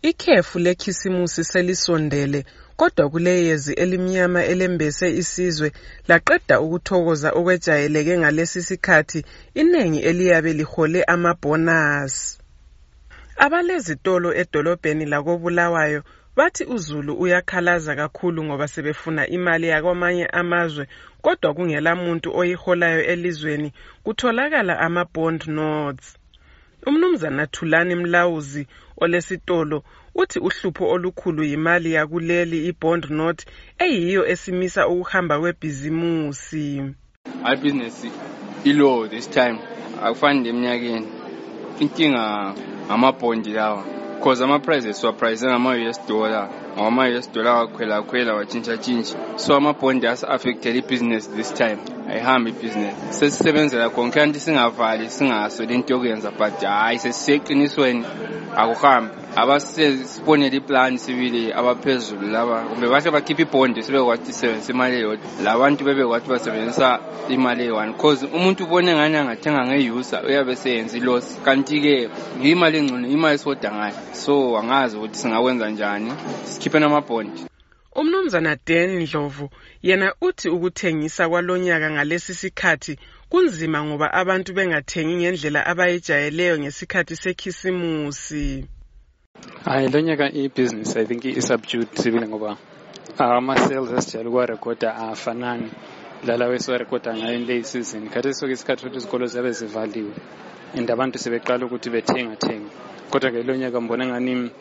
Ikhefu lekhisimusi selisondele, kodwa kuleyezi elimnyama elembese isizwe laqeda ukuthokoza okwejayeleke ngalesi sikhathi iningi eliyabe lihole amabhonasi. Abalezitolo edolobheni lakoBulawayo bathi uZulu uyakhalaza kakhulu ngoba sebefuna imali yakwamanye amazwe, kodwa kungela muntu oyiholayo elizweni, kutholakala ama-bond notes. Umnumzana Thulani Mlawuzi olesitolo uthi uhlupho olukhulu yimali yakuleli i-bond note eyiyo esimisa ukuhamba kwebhizimusi. Business ilo this time akufani eminyakeni. Inkinga ama-bond lawa because ama-prices wa-price ngama-US dollar. Ama-US dollar wakhwela watshintsha. So ama-bond as-affected i-business this time. Ayihambi i-business. Sesisebenzela konke kanti singavali singasweli into yokuyenza but hayi sesiseqinisweni akuhambi. Abasibonela iplan sibili abaphezulu laba kumbe bahle bakhipha ibond sebekwathi sebenzisa imali eyodwa. Labantu bebekwathi basebenzisa imali eyi-1 because umuntu ubone ngani angathenga nge-user uyabe seyenza i-loss. Kanti-ke imali engcono imali soda ngayo. So angazi ukuthi singakwenza njani sikhiphe nama-bond. Umnumzana Dan Ndlovu yena uthi ukuthengisa kwalonyaka ngalesi sikhathi kunzima ngoba abantu bengathengi ngendlela abayijayeleyo ngesikhathi sekhisimusi. Lonyaka i-business I think i-subdued sibile ngoba ama-sales asijayele ukuwarekhoda afanani lala wesiwarekhoda ngayo le season. Khathi soke isikhathi futhi izikolo ziyabe zivaliwe and abantu sebeqala ukuthi bethenga. Kodwa-ke lonyaka mbona ngani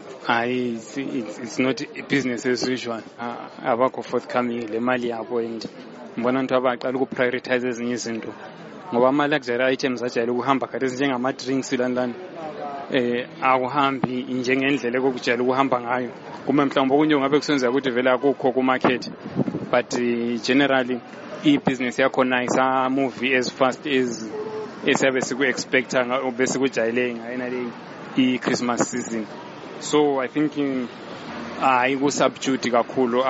it's not business as usual. Abakho forthcoming le mali yabo and mbona abantu abaqala ukuprioritize ezinye izinto ngoba ama-luxury items ajayele ukuhamba khathi njengama-drinks lani akuhambi njengendlela ekujayele ukuhamba ngayo. Kuma mhlawumbe okunye ngabe kusenzeka ukuthi vele akukho ku-market but generally i-business yakhona isa-movie as fast as esiyabe siku-expecta bese kujayele ngayo i-Christmas season. So I think iku-subdued kakhulu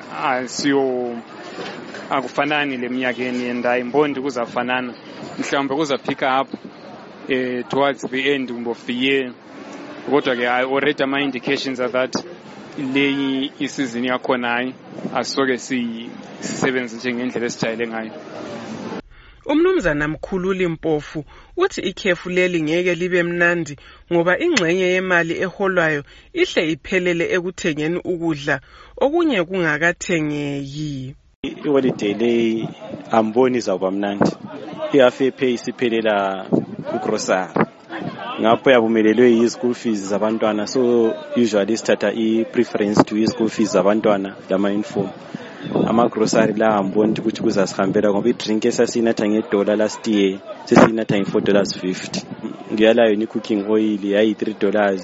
akufanani leminyakeni and ayimbondi kuzafanana. Mhlawumbe kuza pick up towards the end of the year. Kodwa-ke already ama-indications are that le isizini yakhona asoke sisebenze njengendlela esijayele ngayo. Umnumzana Mkhululi Mpofu uthi ikhefu leli ngeke libe mnandi ngoba ingxenye yemali eholwayo ihle iphelele ekuthengeni ukudla okunye kungakathengeki. I-holiday le amboni izawuba mnandi. I-half pay isiphelela ku-grocery. Ngapho yabumelelwe yi-school fees zabantwana, so usually sithatha i-preference to i-school fees zabantwana lama-uniform. Ama-grocery la amboni ukuthi kuzasihambela ngoba i-drink esasinatha nge-dollar last year sesinatha nge-$4.50. Ngiyalayo ni-cooking oil yayi-$3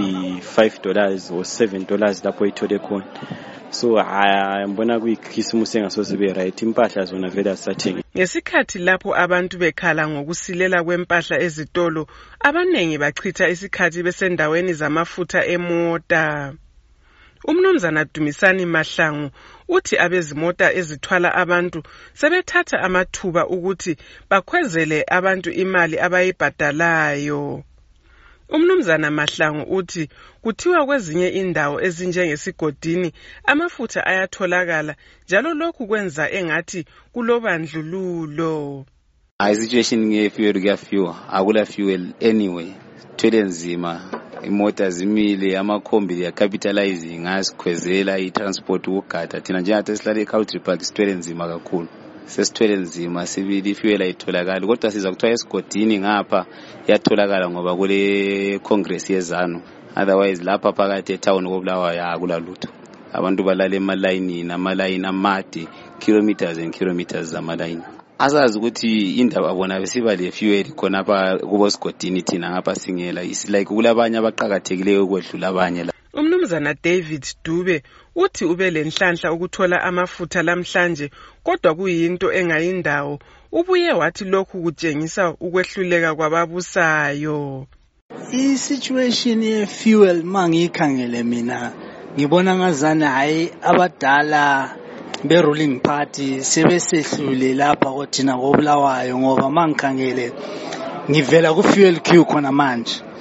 si-$5 or $7 lapho ithole khona. So mbona kuyikhisimusi engasoze be right, impahla zona vele asathengi. Ngesikhathi lapho abantu bekhala ngokusilela kwempahla ezitolo, abanengi bachitha isikhathi besendaweni zamafutha emota. Umnumzana Dumisani Mahlangu uthi abezimota ezithwala abantu sebethatha amathuba ukuthi bakhwezele abantu imali abayibhadalayo. Umnumzana Mahlangu uthi kuthiwa kwezinye indawo ezinjengesigodini amafutha ayatholakala njalo lokhu kwenza engathi kulobandlululo. Situation ngefuel kuyafiwa akula fuel anyway. Thwele nzima imota zimile amakhombi ya capitalizing asikhwezela i-transport ukugada thina njengathi esihlala e-Country Park sithwele nzima kakhulu. Sesithwele nzima sibili ifuel ayitholakali kodwa siza kuthiwa esigodini ngapha yatholakala ngoba kule congress yezanu. Otherwise lapha phakathi etown koBulawayo akula lutho. Abantu balala emalayini namalayini amade kilometers and kilometers zamalayini. Asazi ukuthi indaba abona besiba le fuel khona apha kubo sigodini thina ngapha singela like kulabanye abaqhakathekileyo ukwedlula abanye la. Umnumzana David Dube uthi ube lenhlanhla ukuthola amafutha lamhlanje kodwa kuyinto engayindawo. Ubuye wathi lokhu kutshengisa ukwehluleka kwababusayo. I-situation ye-fuel mangiyikhangele mina ngibona ngazana hayi abadala be-ruling party sebesehlule lapha kothina koBulawayo ngoba mangikhangele ngivela ku-fuel queue khona manje.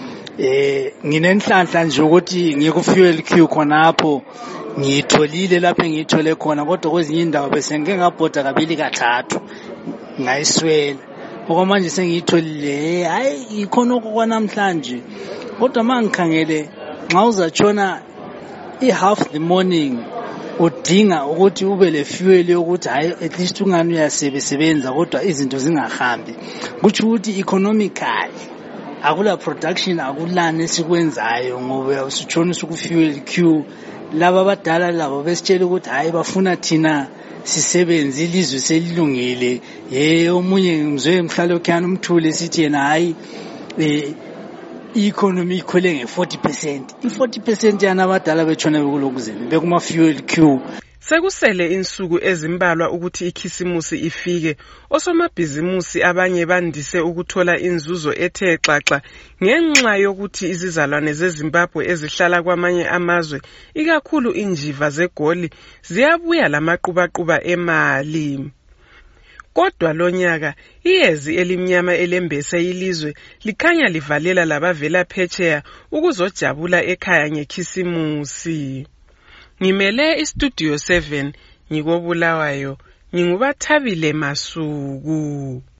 nginenhlanhla nje ukuthi ngikufuel queue khonapho ngiyitholile lapho ngiyithole khona, kodwa kwezinye indawo bese ngike ngabhoda kabili kathathu ngayiswela. Okwamanje sengiyitholile hayi ikhona okwanamhlanje, kodwa mangikhangele nxa uzatshona half the morning udinga ukuthi ube le fuel yokuthi hayi at least ungani uyasebenza kodwa izinto zingahambi, kuthi ukuthi economically akula production akulani esikwenzayo ngoba usutshona usukufuel queue. Laba abadala labo besitshela ukuthi hayi bafuna thina sisebenze ilizwe selilungile. Omunye ngizwe mhlalo khana umthule sithi yena hayi i-economy ikhule nge-40%. I-40% yana abadala betshona bekulokuzeni bekuma fuel queue. Sekusele insuku ezimbalwa ukuthi ikhisimusi ifike. Osomabhizimusi abanye bandise ukuthola inzuzo ethe xaxa ngenxa yokuthi izizalwane zeZimbabwe ezihlala kwamanye amazwe, ikakhulu injiva zegoli, ziyabuya lamaqhubaquba emali. Kodwa lonyaka iyezi elimnyama elembese ilizwe likhanya livalela labavela phetsheya ukuzojabula ekhaya ngekhisimusi. Ngimele iStudio 7 ngikobulawayo, ngingubathabile Masuku.